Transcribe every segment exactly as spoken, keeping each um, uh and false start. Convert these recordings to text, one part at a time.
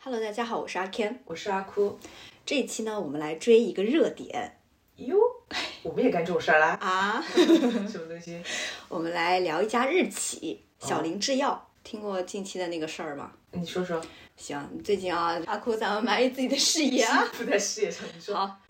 Hello， 大家好，我是阿 Ken， 我是阿哭。 这一期呢，我们来追一个热点。 哟，我们也干这种事儿啦啊？ 什么东西？ 我们来聊一家日企小林制药、哦。听过近期的那个事儿吗？ 你说说。 行，最近啊，阿哭咱们满意自己的事业啊， 不在事业上，你说。 好。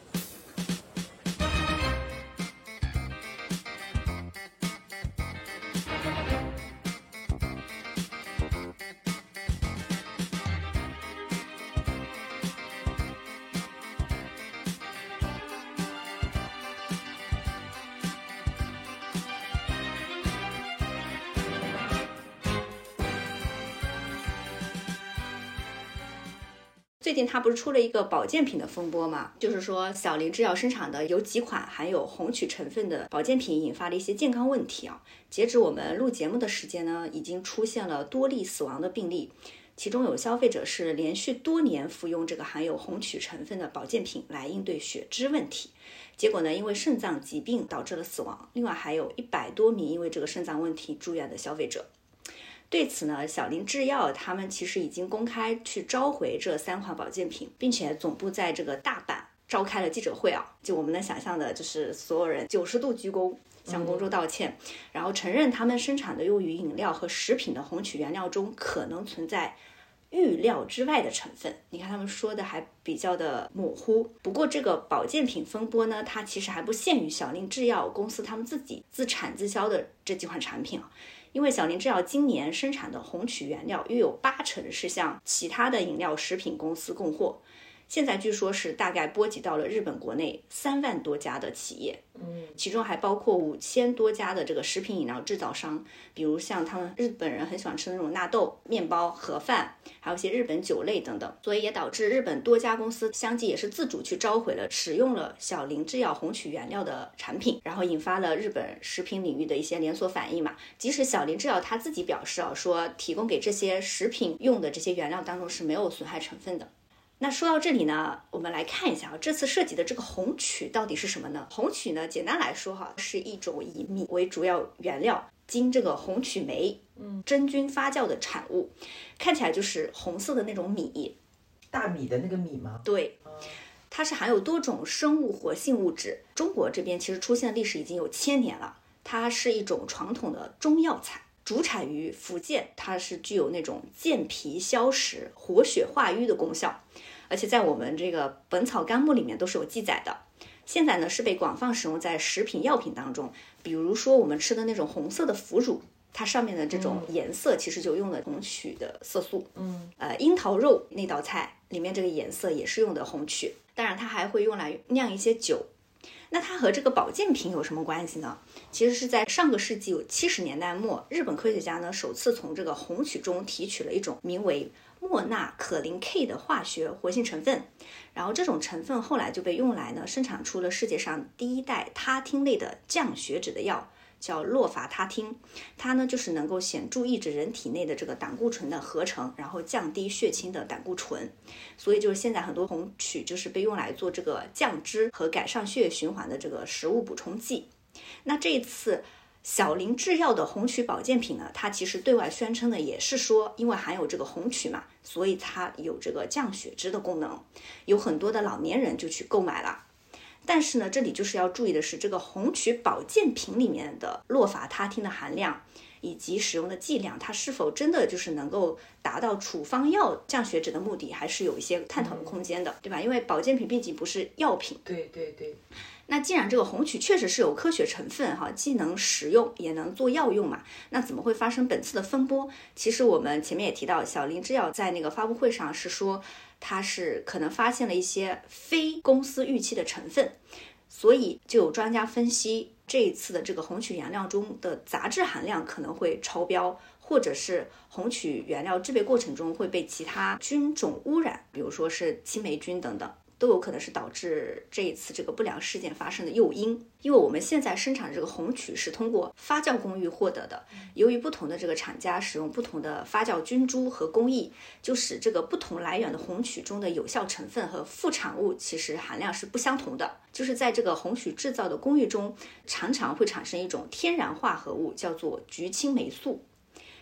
最近它不是出了一个保健品的风波嘛？就是说小林制药生产的有几款含有红曲成分的保健品引发了一些健康问题啊。截止我们录节目的时间呢，已经出现了多例死亡的病例，其中有消费者是连续多年服用这个含有红曲成分的保健品来应对血脂问题，结果呢因为肾脏疾病导致了死亡。另外还有一百多名因为这个肾脏问题住院的消费者。对此呢，小林制药他们其实已经公开去召回这三款保健品，并且总部在这个大阪召开了记者会啊，就我们能想象的，就是所有人九十度鞠躬向公众道歉、嗯，然后承认他们生产的用于饮料和食品的红曲原料中可能存在预料之外的成分。你看他们说的还比较的模糊。不过这个保健品风波呢，它其实还不限于小林制药公司他们自己自产自销的这几款产品啊。因为小林制药今年生产的红曲原料约有八成是向其他的饮料食品公司供货，现在据说是大概波及到了日本国内三万多家的企业，嗯，其中还包括五千多家的这个食品饮料制造商，比如像他们日本人很喜欢吃的那种纳豆、面包、盒饭，还有一些日本酒类等等，所以也导致日本多家公司相继也是自主去召回了使用了小林制药红曲原料的产品，然后引发了日本食品领域的一些连锁反应嘛。即使小林制药他自己表示啊，说提供给这些食品用的这些原料当中是没有损害成分的。那说到这里呢，我们来看一下这次涉及的这个红曲到底是什么呢？红曲呢，简单来说哈，是一种以米为主要原料，经这个红曲酶嗯真菌发酵的产物，看起来就是红色的那种米， 大米的那个米吗？ 对，它是含有多种生物活性物质。中国这边其实出现的历史已经有千年了，它是一种传统的中药材。主产于福建，它是具有那种健脾消食、活血化瘀的功效，而且在我们这个《本草纲目》里面都是有记载的。现在呢是被广泛使用在食品药品当中，比如说我们吃的那种红色的腐乳，它上面的这种颜色其实就用了红曲的色素。嗯，呃，樱桃肉那道菜里面这个颜色也是用的红曲，当然它还会用来酿一些酒。那它和这个保健品有什么关系呢？其实是在上个世纪七十年代末，日本科学家呢首次从这个红曲中提取了一种名为莫纳可林 K 的化学活性成分，然后这种成分后来就被用来呢生产出了世界上第一代他汀类的降血脂的药，叫洛伐他汀。它呢就是能够显著抑制人体内的这个胆固醇的合成，然后降低血清的胆固醇，所以就是现在很多红曲就是被用来做这个降脂和改善血液循环的这个食物补充剂。那这一次小林制药的红曲保健品呢，它其实对外宣称的也是说，因为含有这个红曲嘛，所以它有这个降血脂的功能，有很多的老年人就去购买了。但是呢，这里就是要注意的是，这个红曲保健品里面的洛伐他汀的含量以及使用的剂量，它是否真的就是能够达到处方药降血脂的目的，还是有一些探讨的空间的，对吧？因为保健品毕竟不是药品。 对对对。 那既然这个红曲确实是有科学成分哈，既能食用也能做药用嘛，那怎么会发生本次的风波？其实我们前面也提到，小林制药在那个发布会上是说，它是可能发现了一些非公司预期的成分，所以就有专家分析，这一次的这个红曲原料中的杂质含量可能会超标，或者是红曲原料制备过程中会被其他菌种污染，比如说是青霉菌等等，都有可能是导致这一次这个不良事件发生的诱因。因为我们现在生产这个红曲是通过发酵工艺获得的，由于不同的这个厂家使用不同的发酵菌株和工艺，就使这个不同来源的红曲中的有效成分和副产物其实含量是不相同的。就是在这个红曲制造的工艺中，常常会产生一种天然化合物，叫做菊青霉素。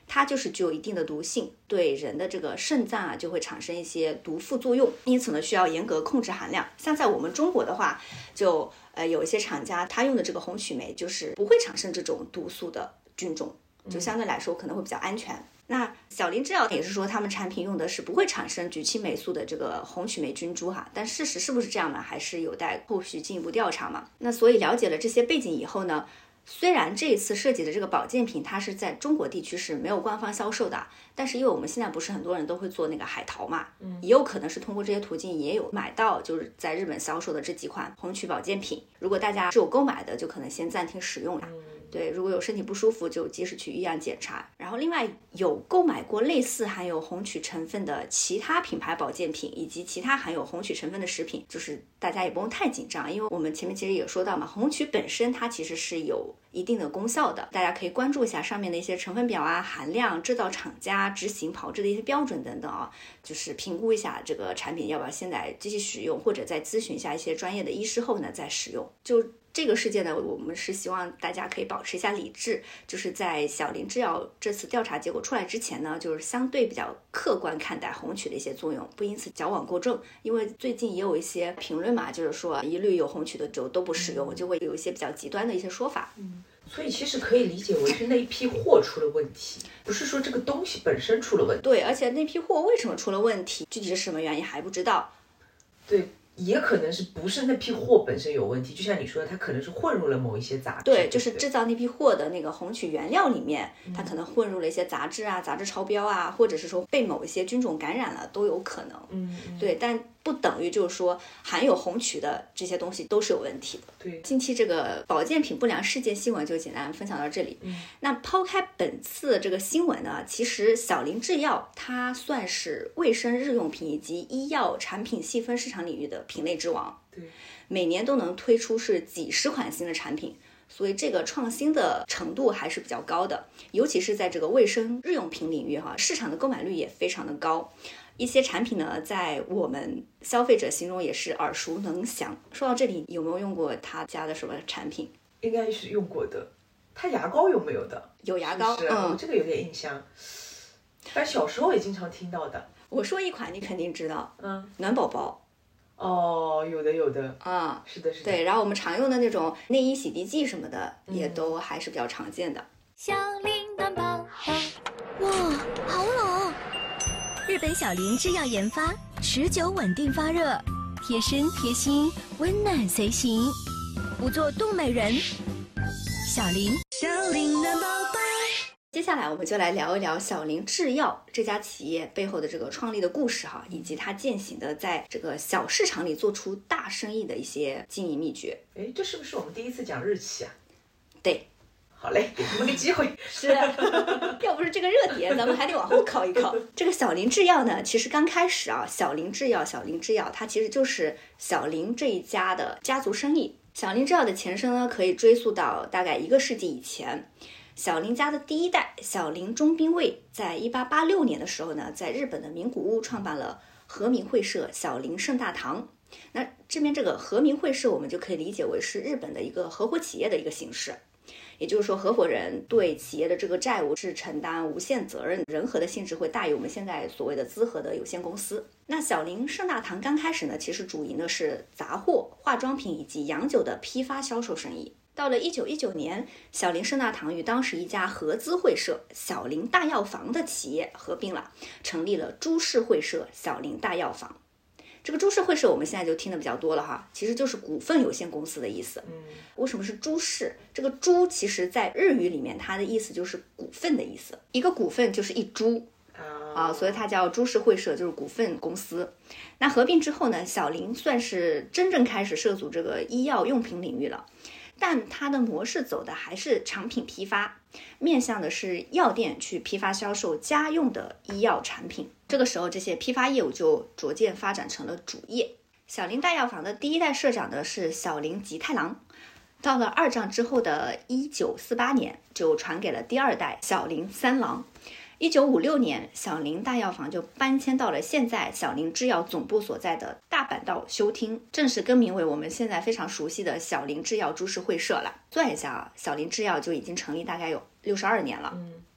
它就是具有一定的毒性，对人的这个肾脏啊就会产生一些毒副作用，因此呢需要严格控制含量。像在我们中国的话，就呃有一些厂家他用的这个红曲霉就是不会产生这种毒素的菌种，就相对来说可能会比较安全。那小林制药也是说他们产品用的是不会产生菊青霉素的这个红曲霉菌株哈，但事实是不是这样呢，还是有待后续进一步调查嘛。那所以了解了这些背景以后呢，虽然这一次涉及的这个保健品它是在中国地区是没有官方销售的，但是因为我们现在不是很多人都会做那个海淘嘛，嗯，也有可能是通过这些途径也有买到就是在日本销售的这几款红曲保健品，如果大家是有购买的就可能先暂停使用了，对，如果有身体不舒服就及时去医院检查。然后另外有购买过类似含有红曲成分的其他品牌保健品以及其他含有红曲成分的食品，就是大家也不用太紧张，因为我们前面其实也说到嘛，红曲本身它其实是有一定的功效的，大家可以关注一下上面的一些成分表啊、含量、制造厂家、执行炮制的一些标准等等啊，就是评估一下这个产品要不要现在继续使用，或者再咨询一下一些专业的医师后呢再使用。就这个事件呢，我们是希望大家可以保持一下理智，就是在小林制药这次调查结果出来之前呢，就是相对比较客观看待红曲的一些作用，不因此矫枉过正。因为最近也有一些评论嘛，就是说一律有红曲的就都不使用，就会有一些比较极端的一些说法。 嗯，所以其实可以理解为是那一批货出了问题，不是说这个东西本身出了问题。 对，而且那批货为什么出了问题，具体是什么原因还不知道。 对，也可能是不是那批货本身有问题，就像你说的，它可能是混入了某一些杂质。 对，就是制造那批货的那个红曲原料里面，它可能混入了一些杂质啊、杂质超标啊，或者是说被某一些菌种感染了都有可能。 嗯，嗯对，但不等于就是说含有红曲的这些东西都是有问题的。 对， 近期这个保健品不良事件新闻就简单分享到这里。嗯，那抛开本次这个新闻呢，其实小林制药它算是卫生日用品以及医药产品细分市场领域的品类之王。 对， 每年都能推出是几十款新的产品，所以这个创新的程度还是比较高的，尤其是在这个卫生日用品领域哈，市场的购买率也非常的高。一些产品呢，在我们消费者心中也是耳熟能详。说到这里，有没有用过他家的什么产品？ 应该是用过的。他牙膏有没有的？ 有牙膏， 是是嗯， 这个有点印象。但小时候也经常听到的。 我说一款你肯定知道， 嗯， 暖宝宝。 哦，有的有的啊、 嗯，是的，是的。 对，然后我们常用的那种内衣洗涤剂什么的，嗯、也都还是比较常见的。 小林暖宝宝，哇，好冷！日本小林制药研发，持久稳定发热，贴身贴心，温暖随行，不做冻美人。小林，小林暖宝宝。 接下来我们就来聊一聊小林制药这家企业背后的这个创立的故事哈，以及它践行的在这个小市场里做出大生意的一些经营秘诀。 哎，这是不是我们第一次讲日企啊？ 对， 好嘞，给他们个机会。 是，要不是这个热点，咱们还得往后靠一靠。这个小林制药呢，其实刚开始啊，小林制药，小林制药，它其实就是小林这一家的家族生意。小林制药的前身呢，可以追溯到大概一个世纪以前。小林家的第一代小林中兵卫，在一八八六年的时候呢，在日本的名古屋创办了和名会社小林圣大堂。那这边这个和名会社，我们就可以理解为是日本的一个合伙企业的一个形式。也就是说，合伙人对企业的这个债务是承担无限责任，人和的性质会大于我们现在所谓的资合的有限公司。那小林圣大堂刚开始呢，其实主营的是杂货、化妆品以及洋酒的批发销售生意。到了一九一九年，小林圣大堂与当时一家合资会社小林大药房的企业合并了，成立了株式会社小林大药房。这个株式会社我们现在就听得比较多了哈，其实就是股份有限公司的意思。嗯，为什么是株式？这个株其实在日语里面它的意思就是股份的意思，一个股份就是一株啊，所以它叫株式会社，就是股份公司。那合并之后呢，小林算是真正开始涉足这个医药用品领域了。但它的模式走的还是产品批发，面向的是药店去批发销售家用的医药产品。这个时候，这些批发业务就逐渐发展成了主业。小林大药房的第一代社长的是小林吉太郎，到了二战之后的一九四八年，就传给了第二代小林三郎。一九五六年，小林大药房就搬迁到了现在小林制药总部所在的大阪道修町，正式更名为我们现在非常熟悉的小林制药株式会社了。算一下啊，小林制药就已经成立大概有六十二年了。嗯，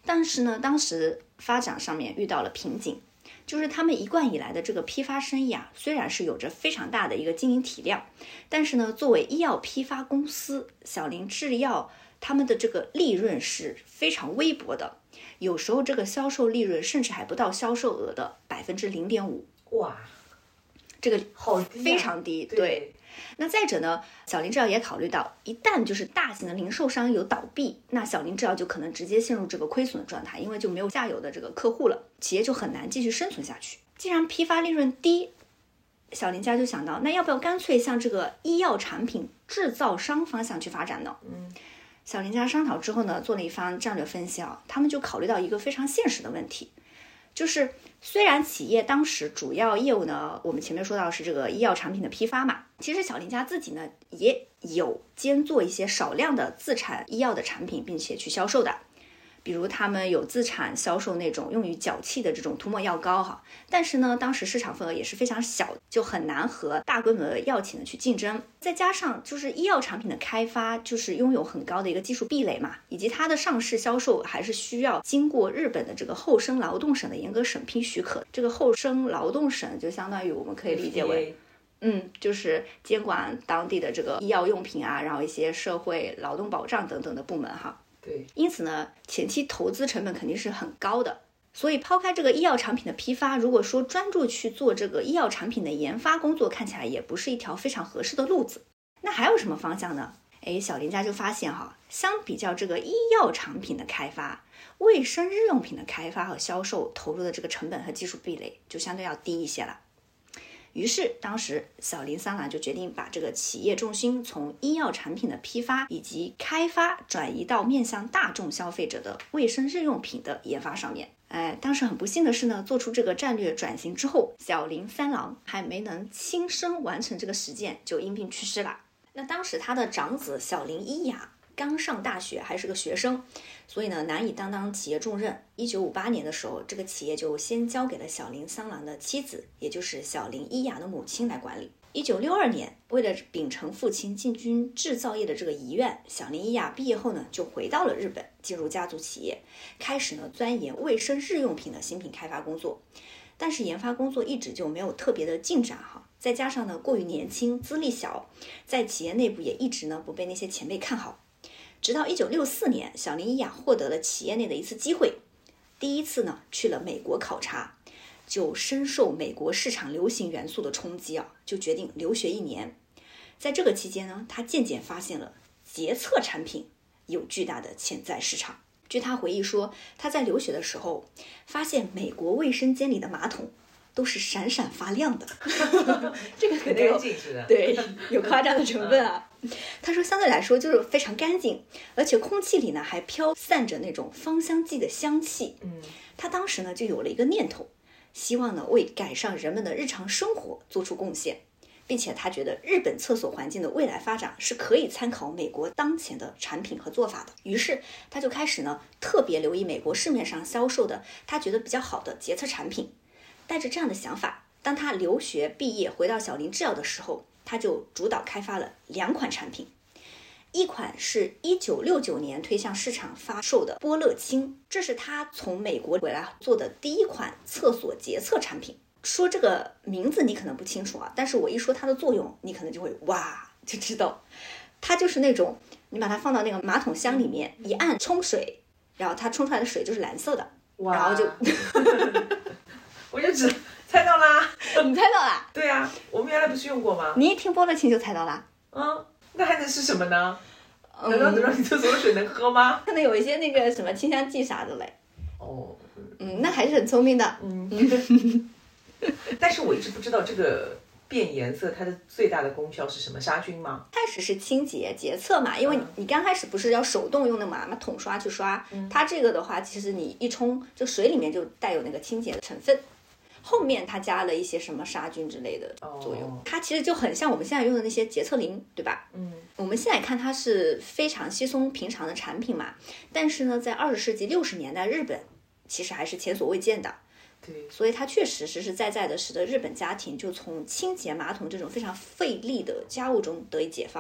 但是呢，当时发展上面遇到了瓶颈，就是他们一贯以来的这个批发生意啊，虽然是有着非常大的一个经营体量，但是呢，作为医药批发公司，小林制药他们的这个利润是非常微薄的，有时候这个销售利润甚至还不到销售额的百分之零点五。 哇， 这个好低啊， 非常低。 对。 对，那再者呢，小林制药也考虑到，一旦就是大型的零售商有倒闭，那小林制药就可能直接陷入这个亏损的状态，因为就没有下游的这个客户了，企业就很难继续生存下去。既然批发利润低，小林家就想到，那要不要干脆向这个医药产品制造商方向去发展呢？ 嗯， 小林家商讨之后呢，做了一番战略分析啊，他们就考虑到一个非常现实的问题，就是虽然企业当时主要业务呢，我们前面说到是这个医药产品的批发嘛，其实小林家自己呢也有兼做一些少量的自产医药的产品，并且去销售的。比如他们有自产销售那种用于脚气的这种涂抹药膏哈，但是呢，当时市场份额也是非常小，就很难和大规模的药企呢去竞争。再加上就是医药产品的开发，就是拥有很高的一个技术壁垒嘛，以及它的上市销售还是需要经过日本的这个厚生劳动省的严格审批许可。这个厚生劳动省就相当于我们可以理解为，嗯，就是监管当地的这个医药用品啊，然后一些社会劳动保障等等的部门哈。 对， 因此呢，前期投资成本肯定是很高的。所以抛开这个医药产品的批发，如果说专注去做这个医药产品的研发工作，看起来也不是一条非常合适的路子。那还有什么方向呢？哎，小林家就发现哈，相比较这个医药产品的开发，卫生日用品的开发和销售投入的这个成本和技术壁垒就相对要低一些了。于是当时小林三郎就决定把这个企业重心从医药产品的批发以及开发转移到面向大众消费者的卫生日用品的研发上面。哎，当时很不幸的是呢，做出这个战略转型之后，小林三郎还没能亲身完成这个实践，就因病去世了。那当时他的长子小林一雅刚上大学，还是个学生，所以呢难以担当企业重任。一九五八年的时候，这个企业就先交给了小林三郎的妻子，也就是小林一雅的母亲来管理。一九六二年，为了秉承父亲进军制造业的这个遗愿，小林一雅毕业后呢就回到了日本，进入家族企业，开始呢钻研卫生日用品的新品开发工作。但是研发工作一直就没有特别的进展哈，再加上呢过于年轻，资历小，在企业内部也一直呢不被那些前辈看好。直到一九六四年，小林一雅获得了企业内的一次机会，第一次呢去了美国考察，就深受美国市场流行元素的冲击啊，就决定留学一年。在这个期间呢，他渐渐发现了洁厕产品有巨大的潜在市场。据他回忆说，他在留学的时候发现美国卫生间里的马桶都是闪闪发亮的这个可能有对有夸张的成分啊。他说相对来说就是非常干净，而且空气里呢还飘散着那种芳香剂的香气。 嗯， 他当时呢就有了一个念头，希望呢为改善人们的日常生活做出贡献，并且他觉得日本厕所环境的未来发展是可以参考美国当前的产品和做法的。于是他就开始呢特别留意美国市面上销售的他觉得比较好的洁厕产品。带着这样的想法，当他留学毕业回到小林制药的时候，他就主导开发了两款产品。一款是一九六九年推向市场发售的波乐清，这是他从美国回来做的第一款厕所洁厕产品。说这个名字你可能不清楚啊，但是我一说它的作用，你可能就会哇就知道，它就是那种你把它放到那个马桶箱里面一按冲水，然后它冲出来的水就是蓝色的，然后就我就只猜到啦。 你猜到啦？ 对啊，我们原来不是用过吗？ 你一听波乐清就猜到啦。 嗯，那还能是什么呢？难道能让你厕所的水能喝吗？ 可能有一些那个什么清香剂啥的嘞。 哦， 嗯，那还是很聪明的。 嗯。但是我一直不知道这个变颜色它的最大的功效是什么？杀菌吗？ 开始是清洁洁厕嘛，因为你刚开始不是要手动用的嘛，拿桶刷去刷、嗯、它这个的话其实你一冲就水里面就带有那个清洁的成分，后面它加了一些什么杀菌之类的作用、哦、它其实就很像我们现在用的那些洁厕灵，对吧？嗯，我们现在看它是非常稀松平常的产品嘛，但是呢在二十世纪六十年代日本其实还是前所未见的。 对， 所以它确实实实在在的使得日本家庭就从清洁马桶这种非常费力的家务中得以解放。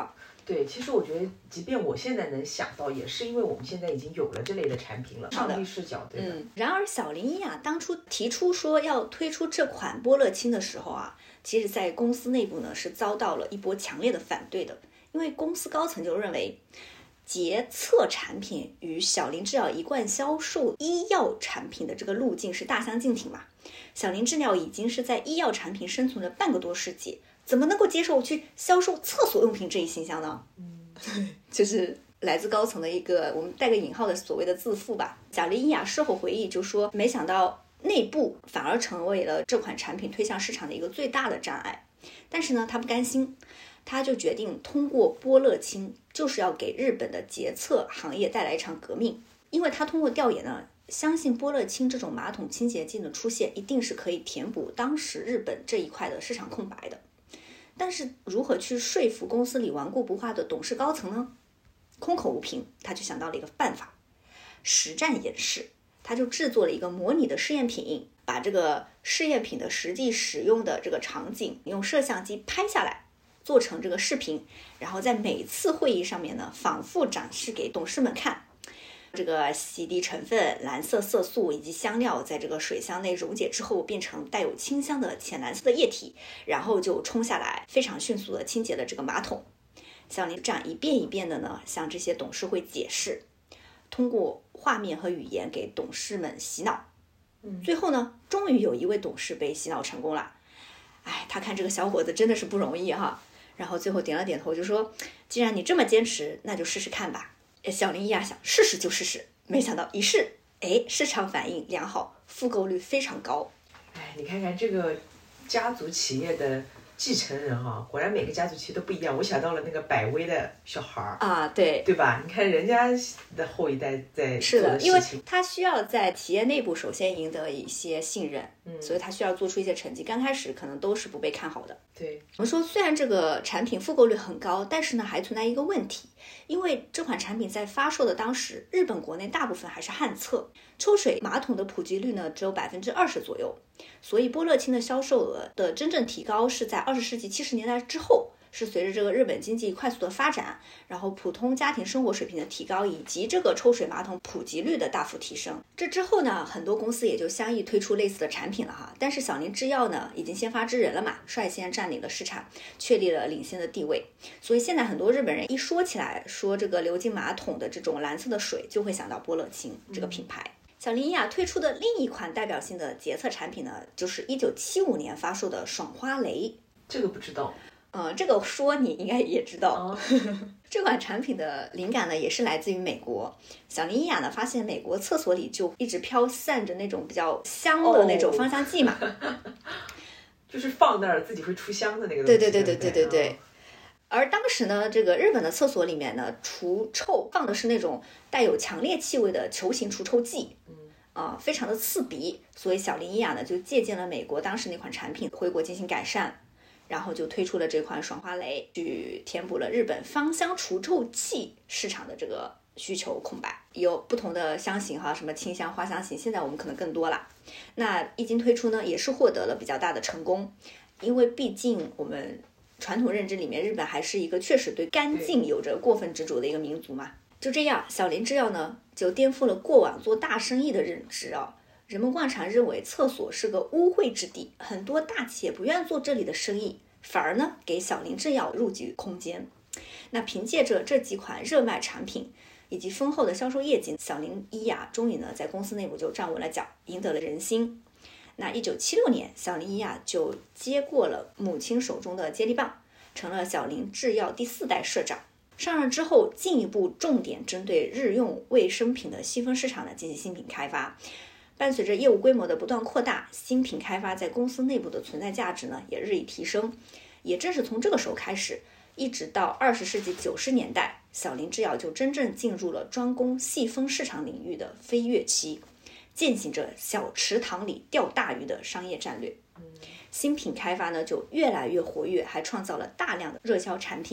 对，其实我觉得，即便我现在能想到，也是因为我们现在已经有了这类的产品了，上帝视角，对的。 嗯，然而小林一啊，当初提出说要推出这款波乐清的时候啊，其实在公司内部呢是遭到了一波强烈的反对的，因为公司高层就认为，洁厕产品与小林制药一贯销售医药产品的这个路径是大相径庭嘛。小林制药已经是在医药产品生存了半个多世纪，怎么能够接受去销售厕所用品这一形象呢？嗯，就是来自高层的一个我们带个引号的所谓的自负吧。小林伊雅事后回忆就说，没想到内部反而成为了这款产品推向市场的一个最大的障碍。但是呢，他不甘心，他就决定通过波乐清，就是要给日本的洁厕行业带来一场革命。因为他通过调研呢，相信波乐清这种马桶清洁剂的出现，一定是可以填补当时日本这一块的市场空白的。但是如何去说服公司里顽固不化的董事高层呢？空口无凭，他就想到了一个办法，实战演示。他就制作了一个模拟的试验品，把这个试验品的实际使用的这个场景用摄像机拍下来，做成这个视频，然后在每次会议上面呢，反复展示给董事们看。这个洗涤成分、蓝色色素以及香料在这个水箱内溶解之后，变成带有清香的浅蓝色的液体，然后就冲下来，非常迅速的清洁了这个马桶。小林这样一遍一遍的呢，向这些董事会解释，通过画面和语言给董事们洗脑。嗯，最后呢，终于有一位董事被洗脑成功了。哎，他看这个小伙子真的是不容易哈，然后最后点了点头，就说：“既然你这么坚持，那就试试看吧。”小林一亚想试试就试试，没想到一试，哎，市场反应良好，复购率非常高。 哎，你看看这个家族企业的继承人哈、啊，果然每个家族企业都不一样。我想到了那个百威的小孩儿啊，对对吧？你看人家的后一代在做的事情， 是的，因为他需要在企业内部首先赢得一些信任，嗯，所以他需要做出一些成绩。刚开始可能都是不被看好的。 对， 我们说虽然这个产品复购率很高，但是呢还存在一个问题，因为这款产品在发售的当时，日本国内大部分还是旱厕，抽水马桶的普及率呢只有百分之二十左右，所以波乐清的销售额的真正提高是在二十世纪七十年代之后，是随着这个日本经济快速的发展，然后普通家庭生活水平的提高，以及这个抽水马桶普及率的大幅提升。这之后呢，很多公司也就相继推出类似的产品了哈。但是小林制药呢，已经先发制人了嘛，率先占领了市场，确立了领先的地位。所以现在很多日本人一说起来，说这个流进马桶的这种蓝色的水，就会想到波乐清这个品牌。嗯，小林雅推出的另一款代表性的洁厕产品呢，就是一九七五年发售的爽花雷。 这个不知道。 嗯，这个说你应该也知道。 哦， 这款产品的灵感呢，也是来自于美国。小林伊雅呢，发现美国厕所里就一直飘散着那种比较香的那种芳香剂嘛， 哦、就是放那儿自己会出香的那个东西。 对对对对对对对。 对哦， 而当时呢，这个日本的厕所里面呢，除臭放的是那种带有强烈气味的球形除臭剂，嗯啊、呃，非常的刺鼻。所以小林伊雅呢，就借鉴了美国当时那款产品，回国进行改善。然后就推出了这款爽花雷，去填补了日本芳香除臭剂市场的这个需求空白。有不同的香型哈，什么清香、花香型，现在我们可能更多了。那一经推出呢，也是获得了比较大的成功，因为毕竟我们传统认知里面，日本还是一个确实对干净有着过分执着的一个民族嘛。就这样，小林制药呢就颠覆了过往做大生意的认知啊。人们惯常认为厕所是个污秽之地，很多大企业不愿做这里的生意，反而呢给小林制药入局空间。那凭借着这几款热卖产品以及丰厚的销售业绩，小林医雅终于呢在公司内部就站稳了脚，赢得了人心。那一九七六年，小林医雅就接过了母亲手中的接力棒，成了小林制药第四代社长。上任之后，进一步重点针对日用卫生品的细分市场呢进行新品开发。伴随着业务规模的不断扩大，新品开发在公司内部的存在价值呢也日益提升。也正是从这个时候开始，一直到二十世纪九十年代，小林制药就真正进入了专攻细分市场领域的飞跃期，践行着小池塘里钓大鱼的商业战略。新品开发呢就越来越活跃，还创造了大量的热销产品。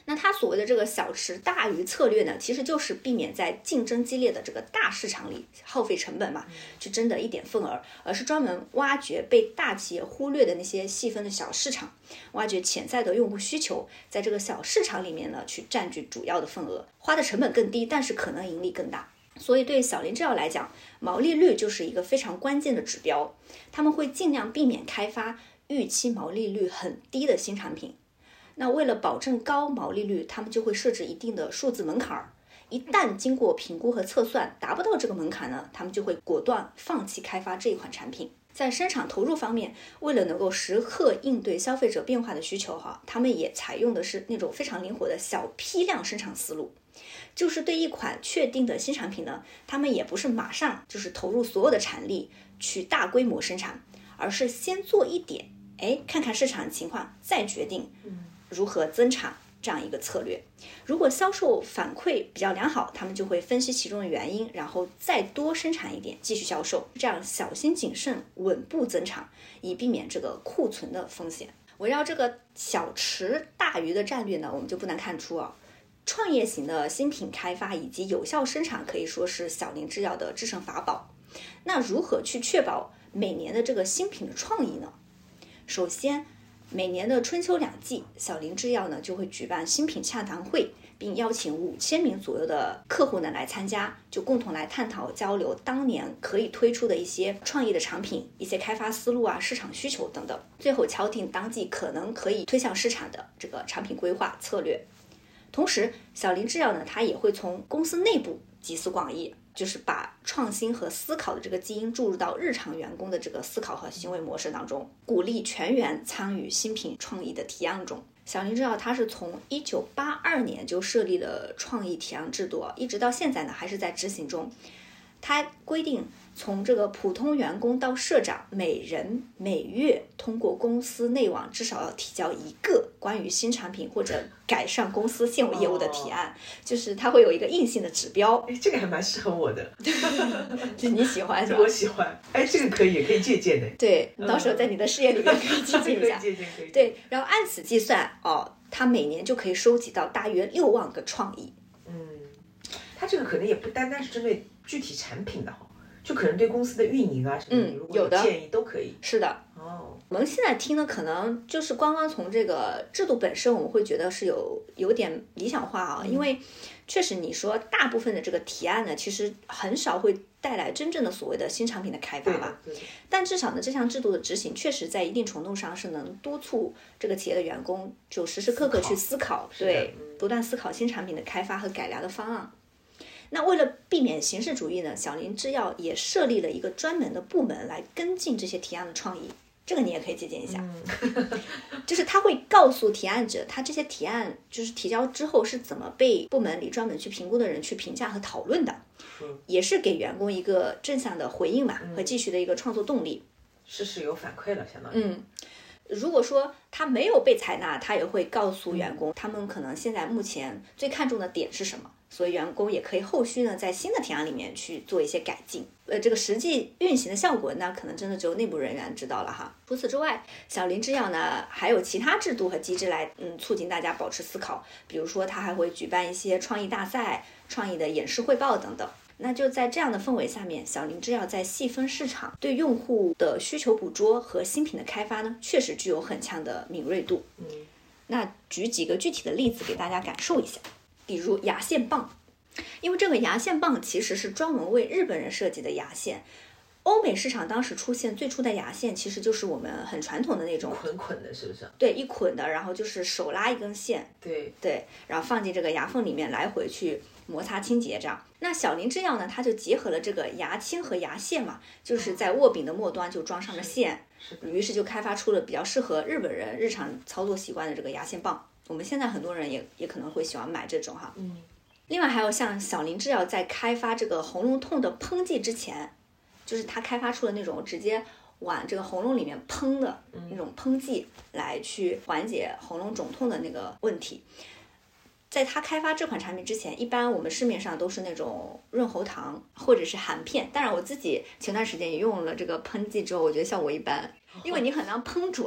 那它所谓的这个小池大鱼策略呢，其实就是避免在竞争激烈的这个大市场里耗费成本嘛，去争得一点份额，而是专门挖掘被大企业忽略的那些细分的小市场，挖掘潜在的用户需求，在这个小市场里面呢，去占据主要的份额，花的成本更低，但是可能盈利更大。所以对小林制药来讲，毛利率就是一个非常关键的指标，他们会尽量避免开发预期毛利率很低的新产品。那为了保证高毛利率，他们就会设置一定的数字门槛，一旦经过评估和测算达不到这个门槛呢，他们就会果断放弃开发这一款产品。在生产投入方面，为了能够时刻应对消费者变化的需求哈，他们也采用的是那种非常灵活的小批量生产思路，就是对一款确定的新产品呢，他们也不是马上就是投入所有的产力去大规模生产，而是先做一点，哎，看看市场情况，再决定如何增产这样一个策略。如果销售反馈比较良好，他们就会分析其中的原因，然后再多生产一点继续销售，这样小心谨慎稳步增产，以避免这个库存的风险。围绕这个小池大鱼的战略呢，我们就不难看出啊，创业型的新品开发以及有效生产可以说是小林制药的制胜法宝。那如何去确保每年的这个新品的创意呢？首先，每年的春秋两季，小林制药呢就会举办新品洽谈会，并邀请五千名左右的客户呢来参加，就共同来探讨交流当年可以推出的一些创意的产品、一些开发思路啊、市场需求等等，最后敲定当季可能可以推向市场的这个产品规划策略。同时，小林制药呢，它也会从公司内部集思广益，就是把创新和思考的这个基因注入到日常员工的这个思考和行为模式当中，鼓励全员参与新品创意的提案中。小林制药它是从一九八二年就设立了创意提案制度，一直到现在呢还是在执行中。它规定从这个普通员工到社长，每人每月通过公司内网至少要提交一个关于新产品或者改善公司现有业务的提案，哦、就是它会有一个硬性的指标。 哎，这个还蛮适合我的， 就你喜欢是吧？ 我喜欢。哎，这个可以，可以借鉴的。 对，你到时候在你的事业里面可以借鉴一下。 可以借鉴，可以。 对，然后按此计算，哦，它每年就可以收集到大约六万个创意。 嗯，它这个可能也不单单是针对具体产品的哈，就可能对公司的运营啊什么的，如果有建议都可以。 是的。 哦， 我们现在听的可能就是光光从这个制度本身，我们会觉得是有有点理想化啊，嗯、因为确实你说大部分的这个提案呢，其实很少会带来真正的所谓的新产品的开发吧。 对对对。 但至少呢，这项制度的执行确实在一定程度上是能督促这个企业的员工就时时刻刻去思考，对，嗯、不断思考新产品的开发和改良的方案。那为了避免形式主义呢，小林制药也设立了一个专门的部门来跟进这些提案的创意，这个你也可以借鉴一下。嗯、就是他会告诉提案者，他这些提案就是提交之后是怎么被部门里专门去评估的人去评价和讨论的，嗯、也是给员工一个正向的回应嘛，嗯、和继续的一个创作动力。 事事有反馈了，相当于。 嗯。如果说他没有被采纳，他也会告诉员工，他们可能现在目前最看重的点是什么，所以员工也可以后续呢在新的提案里面去做一些改进。呃，这个实际运行的效果呢，可能真的只有内部人员知道了哈。除此之外，小林制药呢还有其他制度和机制来嗯促进大家保持思考，比如说他还会举办一些创意大赛、创意的演示汇报等等。那就在这样的氛围下面，小林制药在细分市场、对用户的需求捕捉和新品的开发呢，确实具有很强的敏锐度。 嗯， 那举几个具体的例子给大家感受一下，比如牙线棒，因为这个牙线棒其实是专门为日本人设计的牙线。欧美市场当时出现最初的牙线，其实就是我们很传统的那种捆捆的，是不是？ 对，一捆的，然后就是手拉一根线， 对对，然后放进这个牙缝里面来回去摩擦清洁这样。那小林制药呢，它就结合了这个牙签和牙线嘛，就是在握柄的末端就装上了线，于是就开发出了比较适合日本人日常操作习惯的这个牙线棒。我们现在很多人也也可能会喜欢买这种哈。 嗯。 另外还有像小林制药在开发这个喉咙痛的喷剂之前，就是它开发出了那种直接往这个喉咙里面喷的那种喷剂，来去缓解喉咙肿痛的那个问题。在它开发这款产品之前，一般我们市面上都是那种润喉糖或者是含片。当然我自己前段时间也用了这个喷剂之后，我觉得效果一般，因为你很难喷准。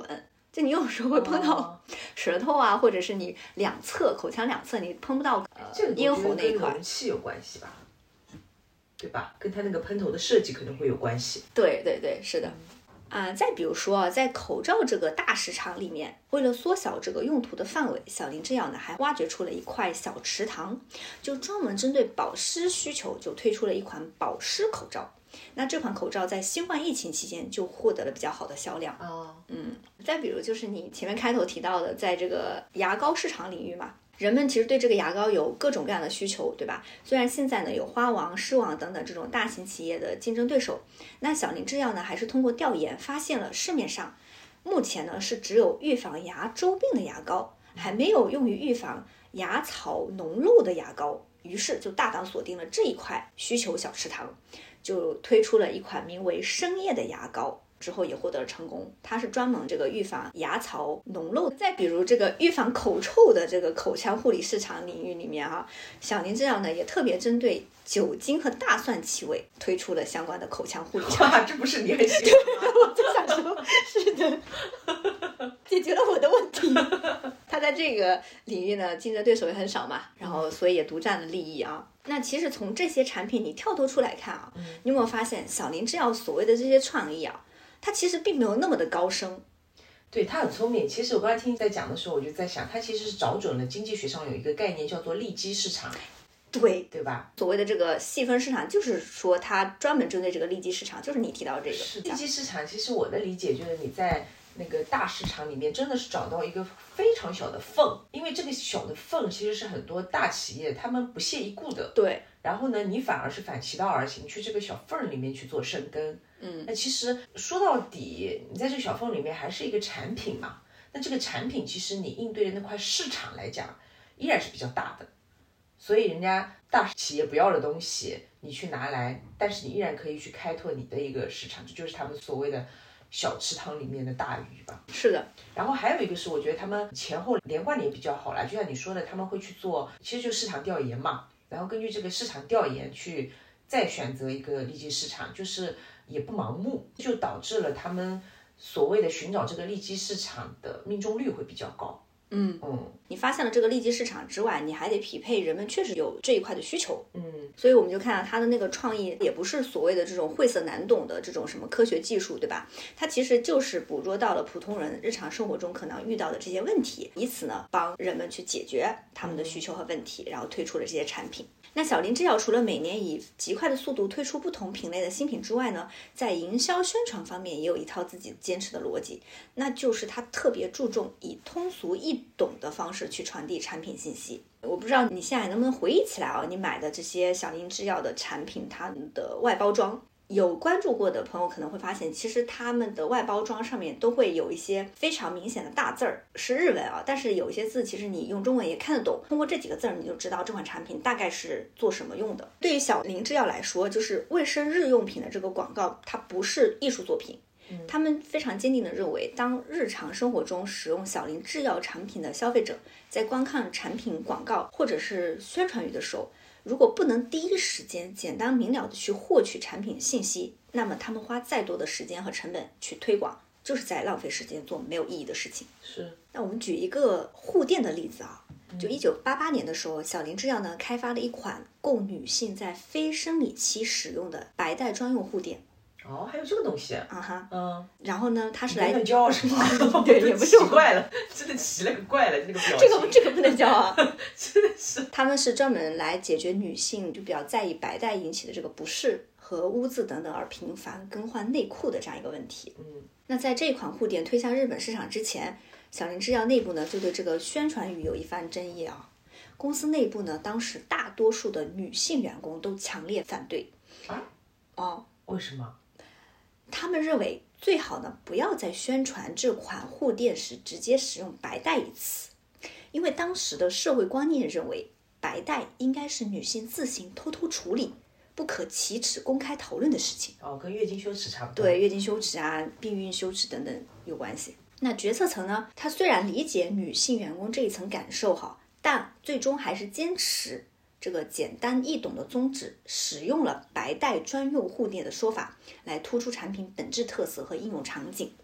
就你有时候会碰到舌头啊，哦、或者是你两侧口腔两侧你碰不到呃这个咽喉那一块， 跟容器有关系吧？对吧？跟它那个喷头的设计可能会有关系。 对对对，是的。啊、呃，再比如说，在口罩这个大市场里面，为了缩小这个用途的范围，小林制药呢还挖掘出了一块小池塘，就专门针对保湿需求，就推出了一款保湿口罩。那这款口罩在新冠疫情期间就获得了比较好的销量。 哦， 嗯，再比如就是你前面开头提到的，在这个牙膏市场领域嘛。人们其实对这个牙膏有各种各样的需求，对吧？虽然现在呢有花王、狮王等等这种大型企业的竞争对手，那小林制药呢还是通过调研发现了市面上目前呢是只有预防牙周病的牙膏，还没有用于预防牙槽脓漏的牙膏，于是就大胆锁定了这一块需求小池塘，就推出了一款名为生液的牙膏。之后也获得了成功，它是专门这个预防牙槽脓漏。再比如这个预防口臭的这个口腔护理市场领域里面啊，小林制药呢也特别针对酒精和大蒜气味推出了相关的口腔护理。 哇，这不是你很喜欢吗？ 我就想说，是的，解决了我的问题。它在这个领域呢，竞争对手也很少嘛，然后所以也独占了利益啊。那其实从这些产品你跳脱出来看啊，你有没有发现小林制药所谓的这些创意啊？它其实并没有那么的高深， 对，他很聪明。其实我刚才听你在讲的时候，我就在想，他其实是找准了经济学上有一个概念叫做利基市场， 对对吧？ 所谓的这个细分市场，就是说它专门针对这个利基市场，就是你提到这个是利基市场。其实我的理解就是你在那个大市场里面真的是找到一个非常小的缝，因为这个小的缝其实是很多大企业他们不屑一顾的。 对。 然后呢，你反而是反其道而行，去这个小缝里面去做深耕。 嗯， 那其实说到底，你在这个小缝里面还是一个产品嘛。那这个产品其实你应对的那块市场来讲，依然是比较大的。所以人家大企业不要的东西，你去拿来，但是你依然可以去开拓你的一个市场，这就是他们所谓的小池塘里面的大鱼吧。 是的。 然后还有一个是，我觉得他们前后连贯的也比较好啦，就像你说的，他们会去做，其实就市场调研嘛。然后根据这个市场调研去再选择一个利基市场，就是也不盲目，就导致了他们所谓的寻找这个利基市场的命中率会比较高。 嗯嗯，你发现了这个利基市场之外，你还得匹配人们确实有这一块的需求。 嗯， 所以我们就看到它的那个创意也不是所谓的这种晦涩难懂的这种什么科学技术，对吧？它其实就是捕捉到了普通人日常生活中可能遇到的这些问题，以此呢帮人们去解决他们的需求和问题，然后推出了这些产品。那小林制药除了每年以极快的速度推出不同品类的新品之外呢，在营销宣传方面也有一套自己坚持的逻辑，那就是它特别注重以通俗易懂的方式去传递产品信息。我不知道你现在能不能回忆起来啊，你买的这些小林制药的产品，它的外包装，有关注过的朋友可能会发现，其实他们的外包装上面都会有一些非常明显的大字儿，是日文啊，但是有一些字其实你用中文也看得懂，通过这几个字儿你就知道这款产品大概是做什么用的。对于小林制药来说，就是卫生日用品的这个广告，它不是艺术作品。他们非常坚定地认为，当日常生活中使用小林制药产品的消费者在观看产品广告或者是宣传语的时候，如果不能第一时间简单明了的去获取产品信息，那么他们花再多的时间和成本去推广，就是在浪费时间做没有意义的事情。 是。 那我们举一个护垫的例子啊，就一九八八年的时候，小林制药呢开发了一款供女性在非生理期使用的白带专用护垫。 哦，还有这个东西啊哈， 嗯， 然后呢，它是来很骄傲是吗？ 对，也不是奇怪了，真的奇了个怪了，这个表情， 这个这个不能骄傲， 真的是。 他们是专门来解决女性就比较在意白带引起的这个不适和污渍等等而频繁更换内裤的这样一个问题。 嗯， 那在这款护垫推向日本市场之前，小林制药内部呢就对这个宣传语有一番争议啊。公司内部呢，当时大多数的女性员工都强烈反对。 啊？ 哦， 为什么？ 他们认为最好呢不要在宣传这款护垫时直接使用白带一词，因为当时的社会观念认为白带应该是女性自行偷偷处理，不可启齿公开讨论的事情。 哦，跟月经羞耻差不多。 对，月经羞耻啊、避孕羞耻等等有关系。那决策层呢，他虽然理解女性员工这一层感受哈，但最终还是坚持这个简单易懂的宗旨，使用了白带专用护垫的说法，来突出产品本质特色和应用场景。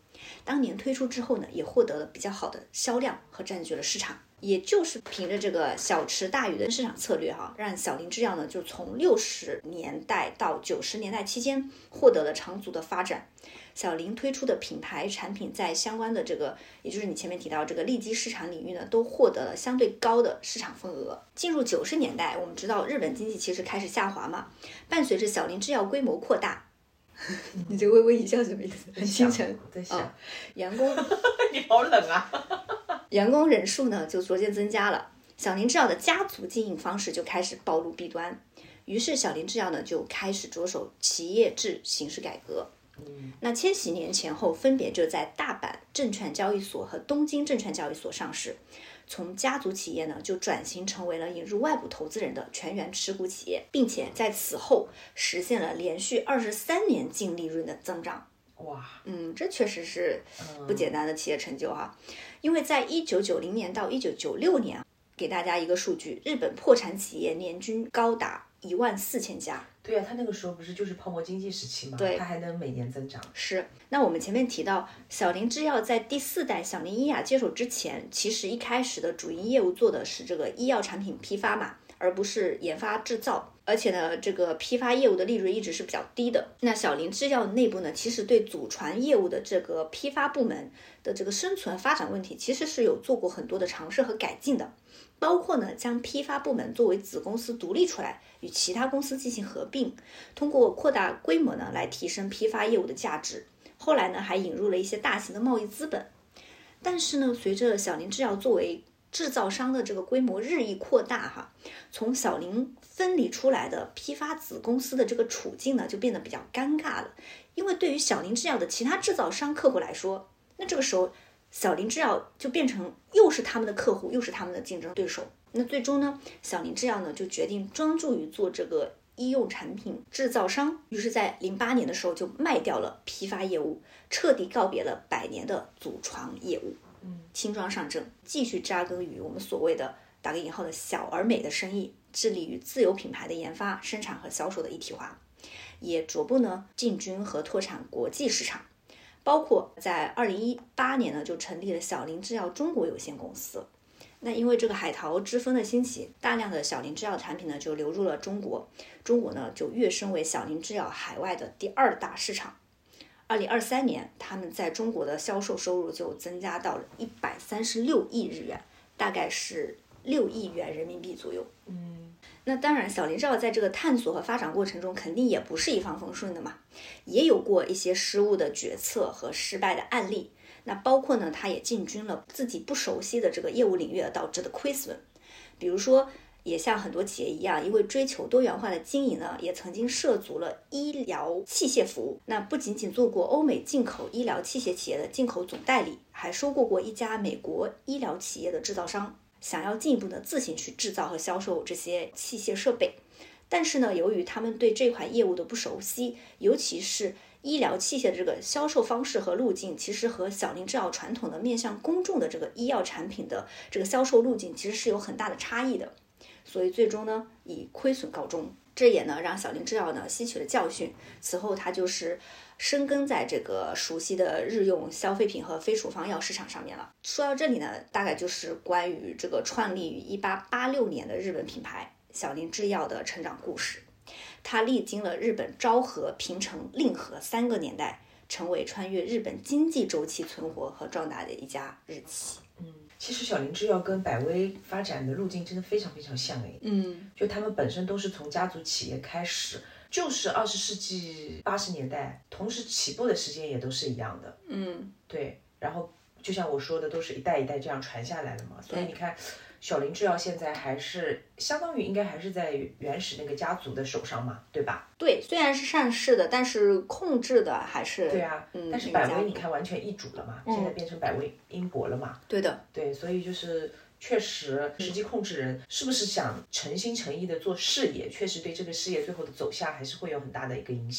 当年推出之后呢，也获得了比较好的销量和占据了市场。也就是凭着这个小池大鱼的市场策略哈、啊，让小林制药呢就从六十年代到九十年代期间获得了长足的发展。小林推出的品牌产品在相关的这个，也就是你前面提到这个利基市场领域呢，都获得了相对高的市场份额。进入九十年代，我们知道日本经济其实开始下滑嘛，伴随着小林制药规模扩大。你这微微一笑什么意思？很倾城。 在想、哦、 员工你好冷啊员工人数呢就逐渐增加了，小林制药的家族经营方式就开始暴露弊端，于是小林制药呢就开始着手企业制形式改革。 嗯， 那千禧年前后分别就在大阪证券交易所和东京证券交易所上市，从家族企业呢就转型成为了引入外部投资人的全员持股企业，并且在此后实现了连续二十三年净利润的增长。 哇， 嗯，这确实是不简单的企业成就哈、啊嗯！因为在一九九零年到一九九六年，给大家一个数据，日本破产企业年均高达一万四千家。 对啊，他那个时候不是就是泡沫经济时期嘛， 对， 他还能每年增长。 是。那我们前面提到，小林制药在第四代小林医雅接手之前，其实一开始的主营业务做的是这个医药产品批发嘛，而不是研发制造。而且呢，这个批发业务的利润一直是比较低的。那小林制药内部呢，其实对祖传业务的这个批发部门的这个生存发展问题，其实是有做过很多的尝试和改进的，包括呢将批发部门作为子公司独立出来，与其他公司进行合并，通过扩大规模呢来提升批发业务的价值。后来呢还引入了一些大型的贸易资本。但是呢，随着小林制药作为制造商的这个规模日益扩大哈，从小林分离出来的批发子公司的这个处境呢就变得比较尴尬了。因为对于小林制药的其他制造商客户来说，那这个时候小林制药就变成又是他们的客户又是他们的竞争对手。那最终呢，小林制药呢就决定专注于做这个医用产品制造商，于是在零八年的时候就卖掉了批发业务，彻底告别了百年的祖传业务，轻装上阵，继续扎根于我们所谓的打个引号的小而美的生意，致力于自有品牌的研发、生产和销售的一体化，也逐步呢进军和拓展国际市场，包括在二零一八年呢就成立了小林制药中国有限公司。那因为这个海淘之风的兴起，大量的小林制药产品呢就流入了中国，中国呢就跃升为小林制药海外的第二大市场。二零二三年，他们在中国的销售收入就增加到了一百三十六亿日元，大概是六亿元人民币左右。 嗯， 那当然，小林制药在这个探索和发展过程中，肯定也不是一帆风顺的嘛，也有过一些失误的决策和失败的案例。那包括呢，他也进军了自己不熟悉的这个业务领域而导致的亏损，比如说。也像很多企业一样，因为追求多元化的经营呢，也曾经涉足了医疗器械服务。那不仅仅做过欧美进口医疗器械企业的进口总代理，还收购过一家美国医疗企业的制造商，想要进一步的自行去制造和销售这些器械设备。但是呢，由于他们对这款业务的不熟悉，尤其是医疗器械的这个销售方式和路径，其实和小林制药传统的面向公众的这个医药产品的这个销售路径，其实是有很大的差异的。所以最终呢以亏损告终，这也呢让小林制药呢吸取了教训，此后它就是深耕在这个熟悉的日用消费品和非处方药市场上面了。说到这里呢，大概就是关于这个创立于一八八六年的日本品牌小林制药的成长故事。它历经了日本昭和、平成、令和三个年代，成为穿越日本经济周期存活和壮大的一家日企。 嗯，其实小林制药跟百威发展的路径真的非常非常像诶。 嗯， 就他们本身都是从家族企业开始，就是二十世纪八十年代，同时起步的时间也都是一样的。 嗯， 对，然后就像我说的，都是一代一代这样传下来的嘛。所以你看，小林制药现在还是相当于应该还是在原始那个家族的手上嘛，对吧？ 对，虽然是上市的，但是控制的还是对啊。 嗯， 但是百威你看完全易主了嘛， 嗯、 现在变成百威英博了嘛。 对的。 对，所以就是确实实际控制人是不是想诚心诚意的做事业，确实对这个事业最后的走向还是会有很大的一个影响的。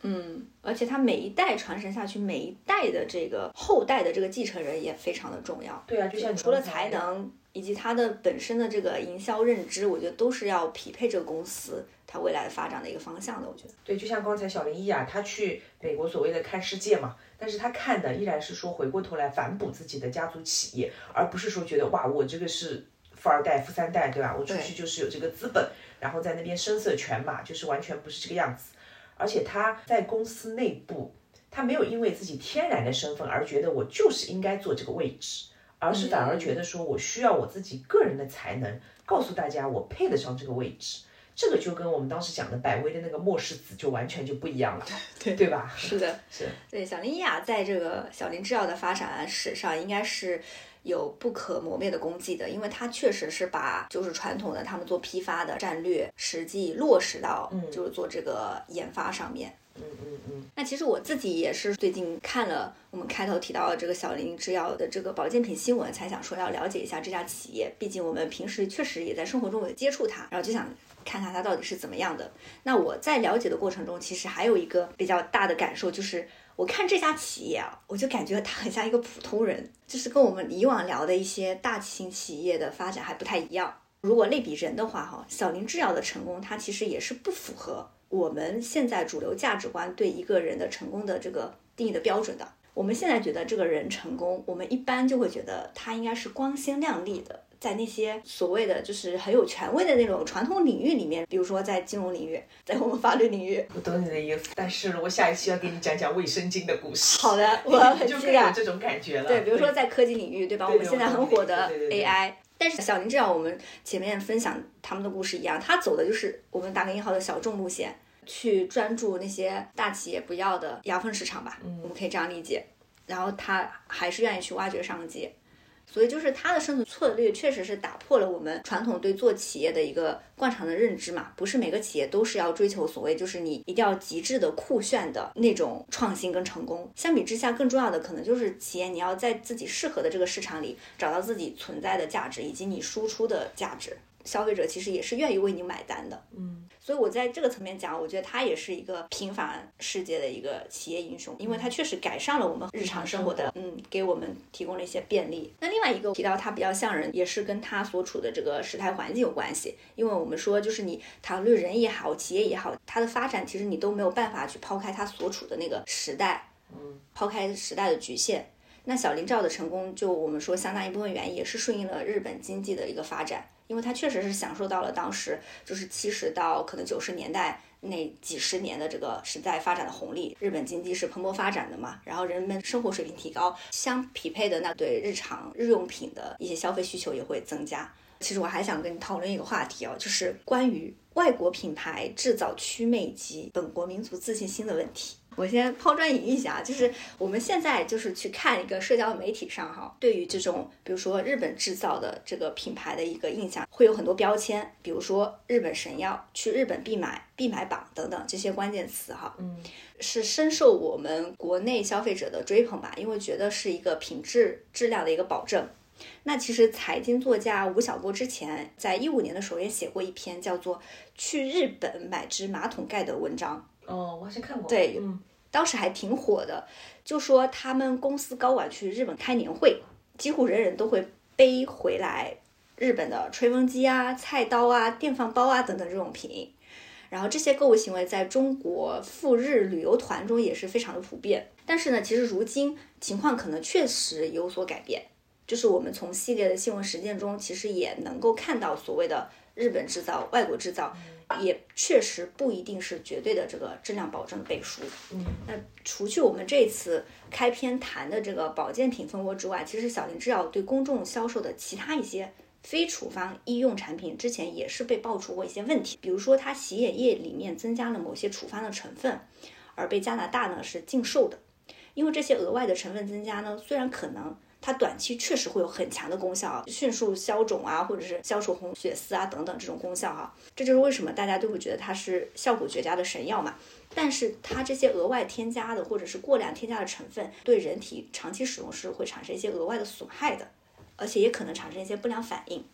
嗯，而且它每一代传承下去，每一代的这个后代的这个继承人也非常的重要。 对啊，就像除了才能以及它的本身的这个营销认知，我觉得都是要匹配这个公司它未来发展的一个方向的。我觉得对，就像刚才小林一啊，他去美国所谓的看世界嘛，但是他看的依然是说回过头来反哺自己的家族企业，而不是说觉得哇我这个是富二代富三代，对吧？我出去就是有这个资本，然后在那边声色犬马，就是完全不是这个样子。而且他在公司内部，他没有因为自己天然的身份而觉得我就是应该做这个位置，而是反而觉得说我需要我自己个人的才能，告诉大家我配得上这个位置。这个就跟我们当时讲的百威的那个末世子就完全就不一样了，对对吧？ 是的， 是。 对，小林一雅在这个小林制药的发展史上，应该是有不可磨灭的功绩的，因为它确实是把就是传统的他们做批发的战略实际落实到就是做这个研发上面。 嗯嗯嗯。 那其实我自己也是最近看了我们开头提到的这个小林制药的这个保健品新闻，才想说要了解一下这家企业，毕竟我们平时确实也在生活中有接触它，然后就想看看它到底是怎么样的。那我在了解的过程中，其实还有一个比较大的感受，就是我看这家企业啊，我就感觉它很像一个普通人，就是跟我们以往聊的一些大型企业的发展还不太一样。如果类比人的话哈，小林制药的成功，它其实也是不符合我们现在主流价值观对一个人的成功的这个定义的标准的。我们现在觉得这个人成功，我们一般就会觉得他应该是光鲜亮丽的，在那些所谓的就是很有权威的那种传统领域里面，比如说在金融领域，在我们法律领域。 我懂你的意思，但是我下一期要给你讲讲卫生巾的故事。 好的，我很就期待。 有这种感觉了。 对，比如说在科技领域，对吧？ 对我们现在很火的 A I。 对对对但是小林制药，我们前面分享他们的故事一样，他走的就是我们打个引号的小众路线，去专注那些大企业不要的牙缝市场吧， 嗯、 我们可以这样理解。然后他还是愿意去挖掘商机，所以就是他的生存策略确实是打破了我们传统对做企业的一个惯常的认知嘛，不是每个企业都是要追求所谓就是你一定要极致的酷炫的那种创新跟成功。相比之下，更重要的可能就是企业你要在自己适合的这个市场里找到自己存在的价值以及你输出的价值，消费者其实也是愿意为你买单的。 嗯， 所以我在这个层面讲，我觉得他也是一个平凡世界的一个企业英雄，因为他确实改善了我们日常生活的，嗯，给我们提供了一些便利。那另外一个提到他比较像人，也是跟他所处的这个时态环境有关系，因为我们说就是你谈论人也好，企业也好，它的发展其实你都没有办法去抛开它所处的那个时代， 嗯， 抛开时代的局限。那小林制药的成功，就我们说相当一部分原因也是顺应了日本经济的一个发展，因为它确实是享受到了当时就是七十到可能九十年代那几十年的这个时代发展的红利。日本经济是蓬勃发展的嘛，然后人们生活水平提高，相匹配的那对日常日用品的一些消费需求也会增加。其实我还想跟你讨论一个话题哦，就是关于外国品牌制造祛魅及本国民族自信心的问题。我先抛砖引玉一下，就是我们现在就是去看一个社交媒体上哈，对于这种比如说日本制造的这个品牌的一个印象，会有很多标签，比如说日本神药、去日本必买、必买榜等等这些关键词哈， 嗯， 是深受我们国内消费者的追捧吧，因为觉得是一个品质质量的一个保证。那其实财经作家吴晓波之前在一五年的时候也写过一篇叫做《去日本买只马桶盖》的文章。 哦，我好像看过。 对， 嗯， 当时还挺火的，就说他们公司高管去日本开年会，几乎人人都会背回来日本的吹风机啊、菜刀啊、电饭煲啊等等这种品。然后这些购物行为在中国赴日旅游团中也是非常的普遍。但是呢，其实如今情况可能确实有所改变，就是我们从系列的新闻实践中，其实也能够看到所谓的日本制造、外国制造，也确实不一定是绝对的这个质量保证的背书。 嗯， 那除去我们这次开篇谈的这个保健品蜂窝之外，其实小林制药对公众销售的其他一些非处方医用产品之前也是被爆出过一些问题，比如说它洗眼液里面增加了某些处方的成分，而被加拿大呢是禁售的。因为这些额外的成分增加呢，虽然可能它短期确实会有很强的功效啊，迅速消肿啊，或者是消除红血丝啊等等这种功效哈、啊，这就是为什么大家都会觉得它是效果绝佳的神药嘛。但是它这些额外添加的或者是过量添加的成分，对人体长期使用是会产生一些额外的损害的，而且也可能产生一些不良反应。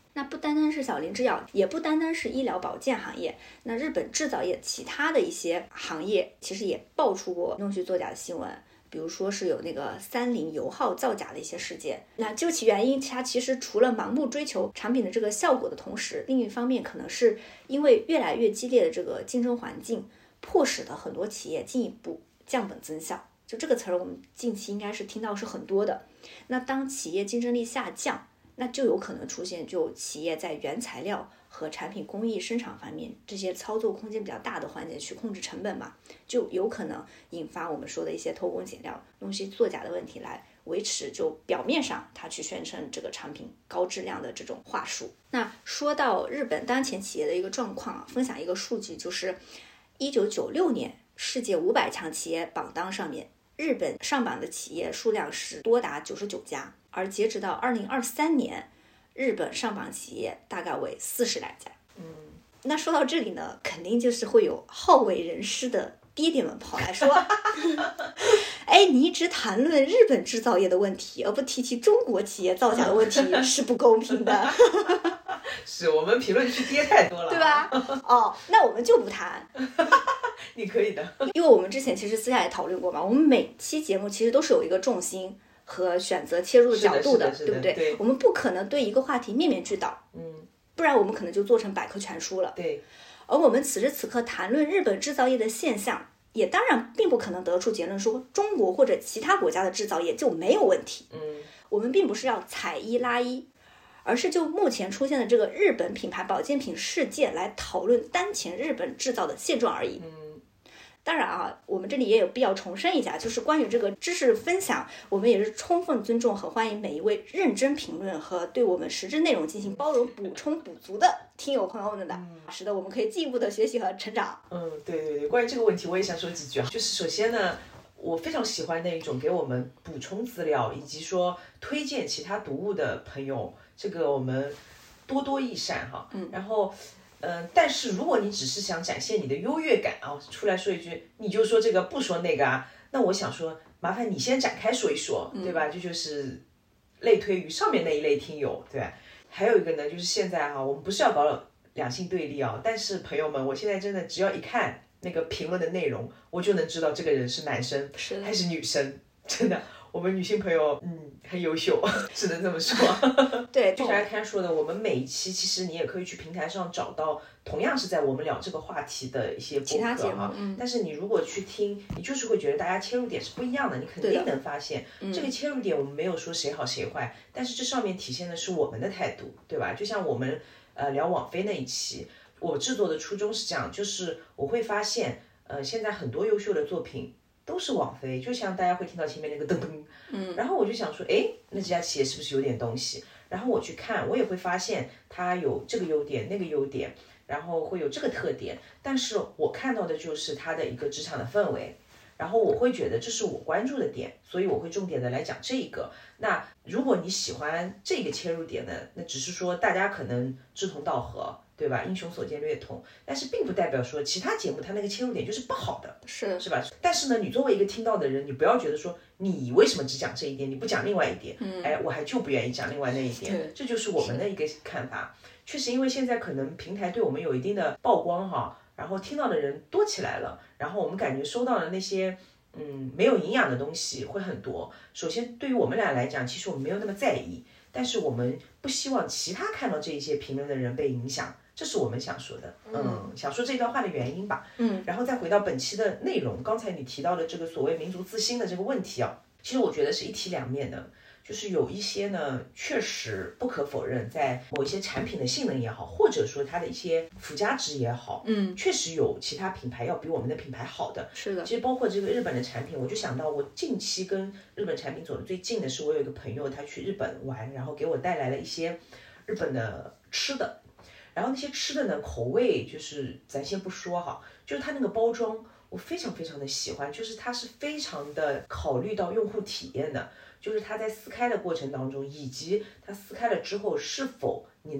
那不单单是小林制药，也不单单是医疗保健行业，那日本制造业其他的一些行业其实也爆出过弄虚作假的新闻，比如说是有那个三菱油耗造假的一些事件。那究其原因，它其实除了盲目追求产品的这个效果的同时，另一方面可能是因为越来越激烈的这个竞争环境，迫使的很多企业进一步降本增效。就这个词儿我们近期应该是听到是很多的。那当企业竞争力下降，那就有可能出现就企业在原材料和产品工艺生产方面这些操作空间比较大的环节去控制成本嘛，就有可能引发我们说的一些偷工减料、弄虚作假的问题，来维持就表面上它去宣称这个产品高质量的这种话术。那说到日本当前企业的一个状况啊，分享一个数据，就是一九九六年世界五百强企业榜单上面，日本上榜的企业数量是多达九十九家。而截止到二零二三年，日本上榜企业大概为四十来家。 嗯， 那说到这里呢，肯定就是会有好为人师的爹爹们跑来说哎，你一直谈论日本制造业的问题，而不提起中国企业造假的问题，是不公平的。 是我们评论区爹太多了， 对吧？哦，那我们就不谈。 你可以的， 因为我们之前其实私下也讨论过嘛，我们每期节目其实都是有一个重心和选择切入角度的， 的对不对？ 对， 我们不可能对一个话题面面俱到， 嗯， 不然我们可能就做成百科全书了。 对， 而我们此时此刻谈论日本制造业的现象，也当然并不可能得出结论说中国或者其他国家的制造业就没有问题。 嗯， 我们并不是要踩一拉一，而是就目前出现的这个日本品牌保健品事件来讨论当前日本制造的现状而已。 嗯。 当然啊，我们这里也有必要重申一下，就是关于这个知识分享，我们也是充分尊重和欢迎每一位认真评论和对我们实质内容进行包容、补充、补足的听友朋友们的， 嗯、 使得我们可以进一步的学习和成长。 嗯，对对对，关于这个问题我也想说几句啊。就是首先呢，我非常喜欢那一种给我们补充资料以及说推荐其他读物的朋友，这个我们多多益善哈。 嗯， 然后。嗯、呃，但是如果你只是想展现你的优越感啊，出来说一句，你就说这个不说那个啊，那我想说，麻烦你先展开说一说，对吧？这就是类推于上面那一类听友，对吧？还有一个呢，就是现在哈、啊，我们不是要搞两性对立啊，但是朋友们，我现在真的只要一看那个评论的内容，我就能知道这个人是男生还是女生，真的。我们女性朋友，嗯，很优秀，只能这么说。 对， 就像刚才说的，我们每一期其实你也可以去平台上找到同样是在我们聊这个话题的一些播客哈、嗯。但是你如果去听，你就是会觉得大家切入点是不一样的，你肯定能发现这个切入点我们没有说谁好谁坏，嗯、但是这上面体现的是我们的态度，对吧？就像我们呃聊网飞那一期，我制作的初衷是这样，就是我会发现，呃，现在很多优秀的作品。都是网飞，就像大家会听到前面那个噔噔，嗯，然后我就想说，哎，那这家企业是不是有点东西？然后我去看，我也会发现它有这个优点、那个优点，然后会有这个特点，但是我看到的就是它的一个职场的氛围，然后我会觉得这是我关注的点，所以我会重点的来讲这个。那如果你喜欢这个切入点呢，那只是说大家可能志同道合。对吧？英雄所见略同，但是并不代表说其他节目它那个切入点就是不好的， 是是吧？但是呢，你作为一个听到的人，你不要觉得说你为什么只讲这一点，你不讲另外一点，嗯，哎，我还就不愿意讲另外那一点，这就是我们的一个看法。确实，因为现在可能平台对我们有一定的曝光哈，然后听到的人多起来了，然后我们感觉收到的那些嗯没有营养的东西会很多。首先，对于我们俩来讲，其实我们没有那么在意，但是我们不希望其他看到这一些评论的人被影响。这是我们想说的，嗯，想说这段话的原因吧，嗯，然后再回到本期的内容，刚才你提到的这个所谓民族自信的这个问题啊，其实我觉得是一体两面的，就是有一些呢，确实不可否认，在某一些产品的性能也好，或者说它的一些附加值也好，嗯，确实有其他品牌要比我们的品牌好的， 是的。 其实包括这个日本的产品，我就想到我近期跟日本产品走的最近的是，我有一个朋友他去日本玩，然后给我带来了一些日本的吃的。然后那些吃的呢，口味就是咱先不说哈，就是它那个包装我非常非常的喜欢，就是它是非常的考虑到用户体验的，就是它在撕开的过程当中，以及它撕开了之后是否你能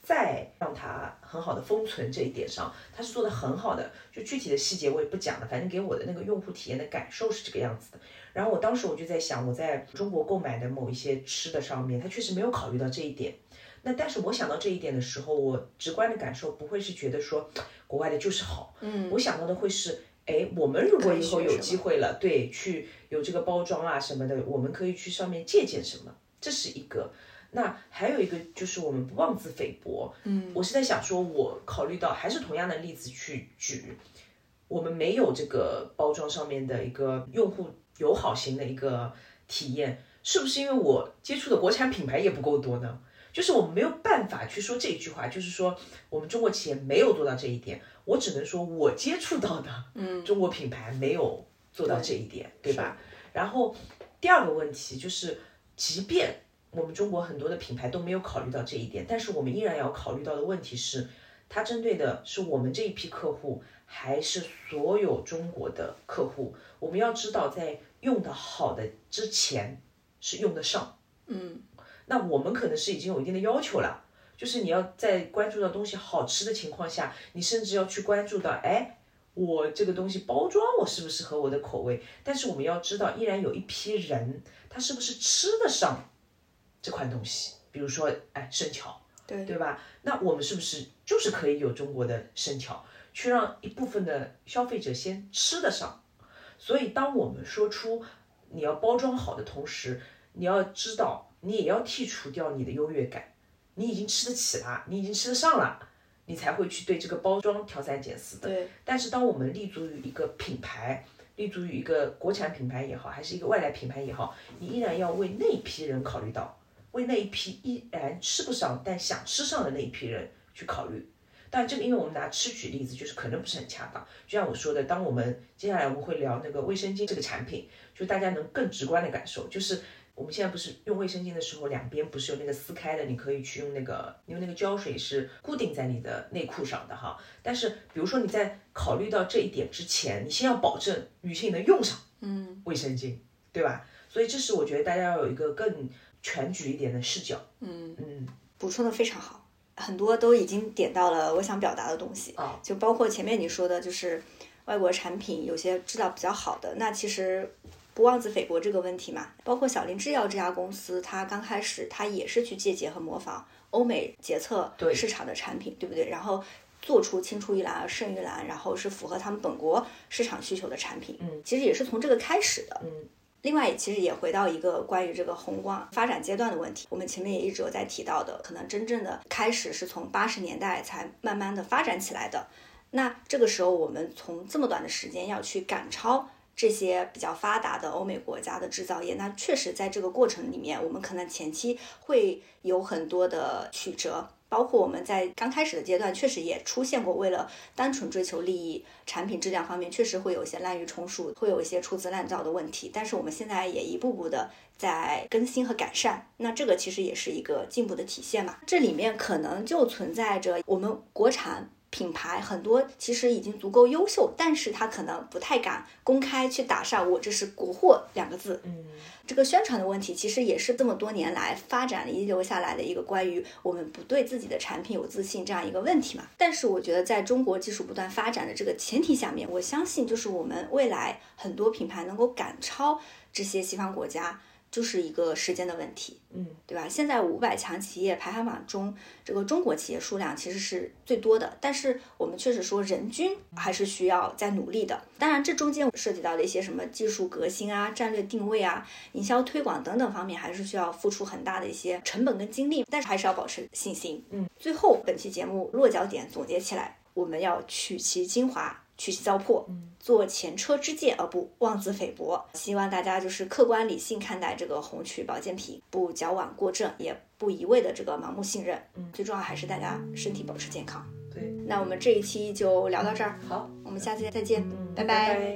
再让它很好的封存这一点上，它是做的很好的。就具体的细节我也不讲了，反正给我的那个用户体验的感受是这个样子的。然后我当时我就在想，我在中国购买的某一些吃的上面，它确实没有考虑到这一点。那但是我想到这一点的时候，我直观的感受不会是觉得说国外的就是好，嗯，我想到的会是，哎，我们如果以后有机会了，对，去有这个包装啊什么的，我们可以去上面借鉴什么，这是一个。那还有一个就是我们不妄自菲薄，嗯，我是在想说，我考虑到还是同样的例子去举，我们没有这个包装上面的一个用户友好型的一个体验，是不是因为我接触的国产品牌也不够多呢？就是我们没有办法去说这句话，就是说我们中国企业没有做到这一点，我只能说我接触到的，嗯，中国品牌没有做到这一点，对, 对吧？然后第二个问题就是，即便我们中国很多的品牌都没有考虑到这一点，但是我们依然要考虑到的问题是，它针对的是我们这一批客户，还是所有中国的客户？我们要知道，在用的好的之前是用得上，嗯。那我们可能是已经有一定的要求了，就是你要在关注到东西好吃的情况下，你甚至要去关注到，哎，我这个东西包装我是不是合我的口味？但是我们要知道，依然有一批人，他是不是吃得上这款东西？比如说，哎，生巧，对对吧？那我们是不是就是可以有中国的生巧，去让一部分的消费者先吃得上？所以，当我们说出你要包装好的同时，你要知道。你也要剔除掉你的优越感，你已经吃得起了，你已经吃得上了，你才会去对这个包装挑三拣四的。对。但是当我们立足于一个品牌，立足于一个国产品牌也好，还是一个外来品牌也好，你依然要为那一批人考虑到，为那一批依然吃不上但想吃上的那一批人去考虑。但这个，因为我们拿吃举例子，就是可能不是很恰当。就像我说的，当我们接下来我们会聊那个卫生巾这个产品，就大家能更直观的感受，就是。我们现在不是用卫生巾的时候，两边不是有那个撕开的，你可以去用那个，因为那个胶水是固定在你的内裤上的哈。但是比如说你在考虑到这一点之前，你先要保证女性能用上，嗯，卫生巾，对吧？所以这是我觉得大家要有一个更全局一点的视角。嗯嗯， 补充的非常好，很多都已经点到了我想表达的东西啊，就包括前面你说的，就是外国产品有些质量比较好的，那其实。不妄自菲薄这个问题嘛，包括小林制药这家公司，它刚开始它也是去借鉴和模仿欧美洁厕市场的产品， 对, 对不对？然后做出青出于蓝而胜于蓝，然后是符合他们本国市场需求的产品。嗯，其实也是从这个开始的。嗯，另外其实也回到一个关于这个宏观发展阶段的问题，我们前面也一直有在提到的，可能真正的开始是从八十年代才慢慢的发展起来的。那这个时候我们从这么短的时间要去赶超这些比较发达的欧美国家的制造业，那确实在这个过程里面，我们可能前期会有很多的曲折，包括我们在刚开始的阶段确实也出现过为了单纯追求利益，产品质量方面确实会有一些滥竽充数，会有一些粗制滥造的问题，但是我们现在也一步步的在更新和改善，那这个其实也是一个进步的体现嘛。这里面可能就存在着我们国产品牌很多其实已经足够优秀，但是他可能不太敢公开去打上我这是国货两个字。嗯，这个宣传的问题其实也是这么多年来发展遗留下来的一个关于我们不对自己的产品有自信这样一个问题嘛。但是我觉得在中国技术不断发展的这个前提下面，我相信就是我们未来很多品牌能够赶超这些西方国家，就是一个时间的问题，嗯，对吧？现在五百强企业排行榜中，这个中国企业数量其实是最多的，但是我们确实说人均还是需要再努力的。当然，这中间涉及到的一些什么技术革新啊、战略定位啊、营销推广等等方面，还是需要付出很大的一些成本跟精力，但是还是要保持信心。嗯，最后本期节目落脚点总结起来，我们要取其精华。去其糟粕，做前车之鉴而不妄自菲薄。希望大家就是客观理性看待这个红曲保健品，不矫枉过正，也不一味的这个盲目信任。嗯，最重要还是大家身体保持健康。对，那我们这一期就聊到这儿。好，我们下期再见，嗯、拜拜。拜拜。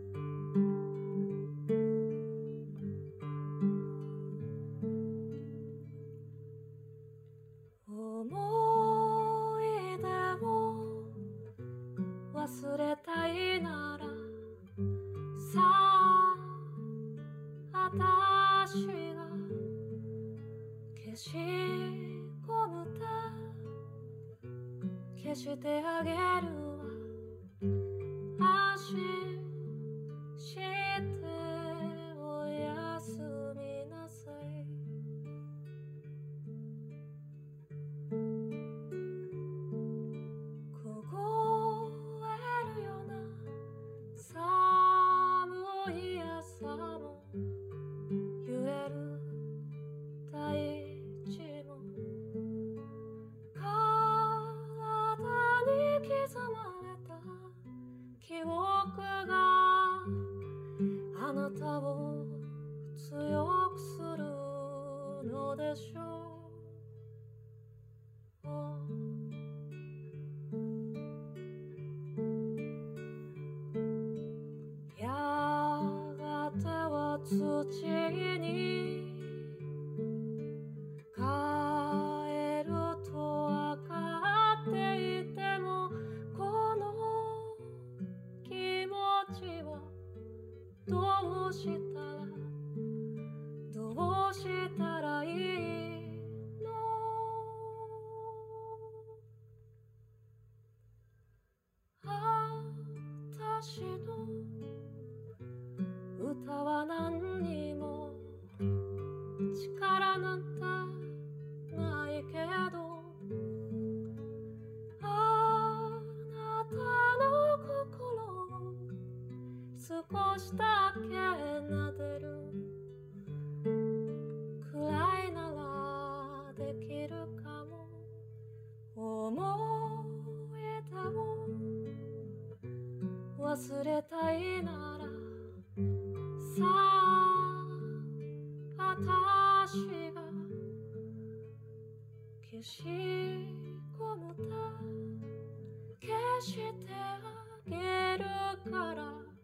忘れたいならさあ私が消し込むた消してあげるわ安心しておやすみなさい凍えるような寒い朝も揺れる大地も体に刻まれた記憶があなたを強くするのでしょうやがては土に帰ると分かっていてもこの気持ちはどうしたらどうしたらいいの私の歌は何にも力なんてないけどあなたの心を少しだけ撫でるくらいならできるかも思い出を忘れたいならさあ私が消しゴムで消してあげるから